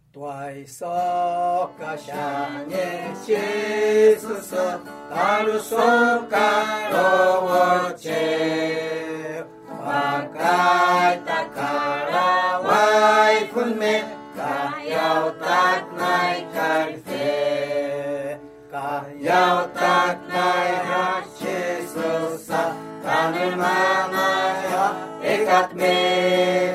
Tuai soka shane Jesus alu soka roche pakai takara wai funme kayau tak nai karfe kayau tak nai ha Jesus sa tanil mama ekat me